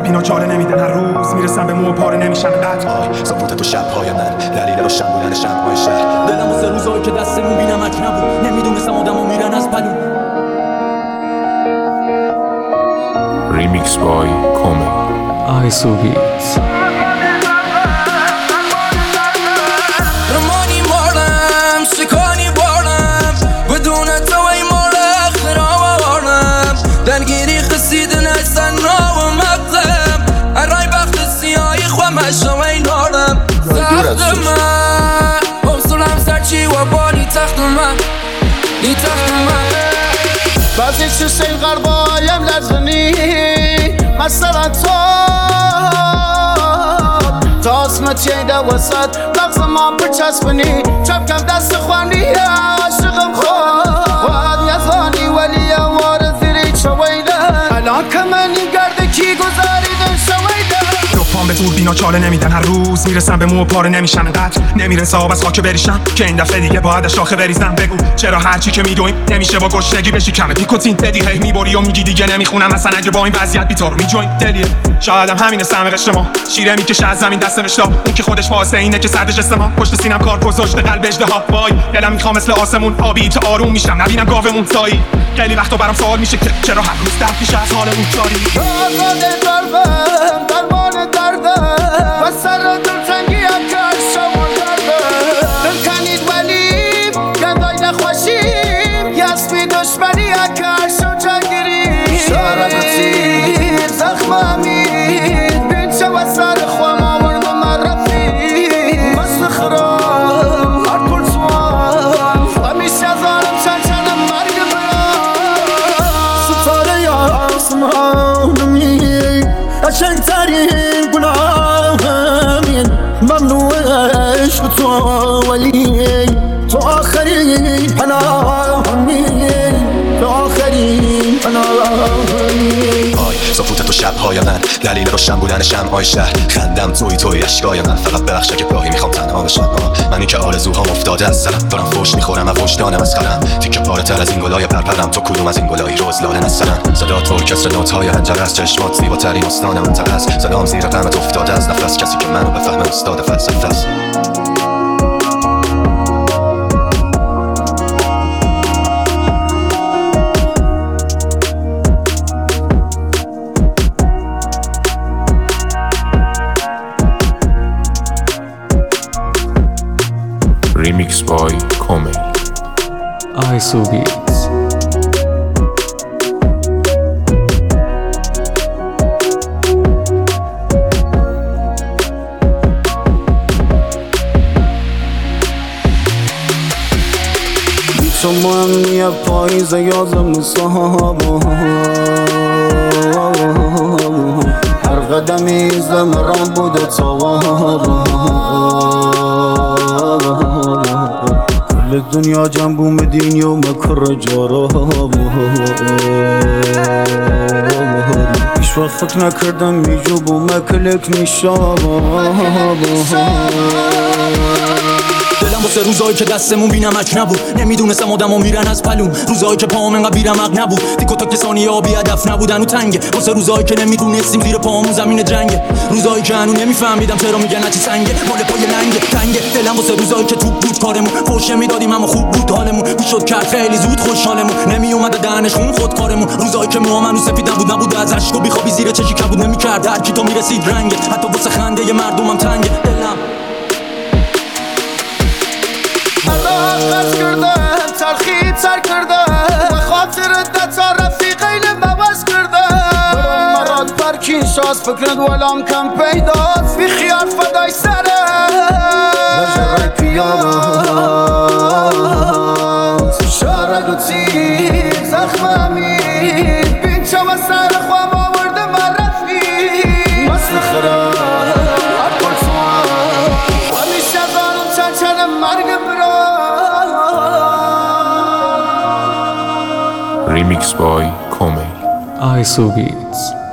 بینا چاره نمیدن، هر روز میرسن به مو پاره نمیشن قطع. سکوت تو شب‌های من دلیل روشن بودن شب‌های شهر. دلم واسه روزایی که دستمون بی‌نمک نبود، نمیدونستم آدمو میرن از پلو. Remix by Kome ISO Beats. رمانی مارم شکانی بارم بدون تو ای مال اخترام آوارم درگیری خسیدن ازن را و مقدم ارای بخت سیاهی خوام هشم ای نارم تخت من حوصلم سرچی و بانی تخت من ای تخت من بعضی چیزی غربایم لرزنی مثلا تو اسمت یه وسط لغز ما بچسبنی چپ کم دست خوانی عاشقم خود یزانی ولی وار زیری چویده الان که منی گرده کی گذاریدن شویده. پام به دور بینا چاله نمیدن، هر روز میرسن به مو پاره نمیشن قطع. نمیرسه آب از خاک بریشم که این دفعه دیگه باید شاخه بریزم. بگو چرا هرچی که میدویم نمیشه با گشنگی بشی کمه پیکوتین بدی هی میبری و میگی دیگه نمیخونم مثلا اگه با این وضعیت بی تو رو میجوین دلیه. شایدم همینه سم قشر ما شیره میکشه از زمین دست نوشتا، اون که خودش واسه اینه که سردش استما پشت سینم کار گذاشته قلب اژدها. وای دلم میخوام مثل آسمون آبی تا آروم میشم نبینم گاومون سایی. خیلی وقتا برام سوال میشه که چرا هر روز درد میشه از حالمون جاری. و سر دلتنگی اکر شما درده دل کنید ولی گندای نخوشیم یسبی دشمنی اکر شو جنگیری شارم تیر زخم امید بینچه و سر خوام آورد و من رفید مثل خرام هر کل سوام همیشه زارم چنچنم مرگ برام ستاره یا آسمانمی قشنگ ترین گناهمین ممنوعش تو ولی تو آخرین پناهمی تو آخرین پناهمی. سکوت تو شب‌های من دلیل روشن بودن شمع‌های شهر. خندم توی اشکای من فقط ببخشه که گاهی میخوام تنها بشم. منی که آرزوهام افتاده از سرم دارم فوش میخورم از وجدانم از خرم تیکه پاره تر از این گلای پرپرم. تو کدوم از این گلایی روز لاله نسترم. صدا تو کسر نوت‌های هنجره از چشمات زیباترین استان منطقه است. صدام زیر قمت افتاده از نفس کسی که منو بفهمه استاد فلسفه است. Remix by Kome ISO Beats. تو مهمیه پاییزه یازم صحابه هر قدمی زمران بوده توابه کل دنیا جنبو مدین یوم کر جارابه هیچ وقت فکر نکردم میجوبو مکلک میشابه. دلم واسه روزایی که دستمون بی‌نمک نبود، نمیدونستم آدمو میرن از پلوم. روزایی که پاهم انقدر بی‌رمق نبود، تیکو تاک ثانیه ها بی هدف نبودن و تنگه. واسه روزایی که نمیدونستیم زیر پاهامون زمین جنگه. روزایی که هنوز نمیفهمیدم چرا میگن هرچی سنگه مال پای لنگه تنگه. دلم واسه روزایی که توپ بود کارمون فوشه میدادیم اما خوب بود حالمون. میشد کرد خیلی زود خوشحالمون نمیومد دهنش خون خودکارمون. روزایی که موهام هنوز سفید نبود از اشک و بیخوابی زیر چشی کبود نمیکرد هر کی تو میرسید رنگه. حتی واسه خنده مردمم تنگه دلم. قصد کردم تلخی تر کردم و خاطر دتا رفیقین بباز کردم مراد پرکین شاز فکرد ولام کم پیداست بی خیال فدای سرم نجرای پیاز شارد و تیر زخم امید بینچه و سر خواب آورده من رفیق مثل خراب هر کل سوام و میشه دارم چنچنم مرگ برام. Remix by Kome ISO Beats.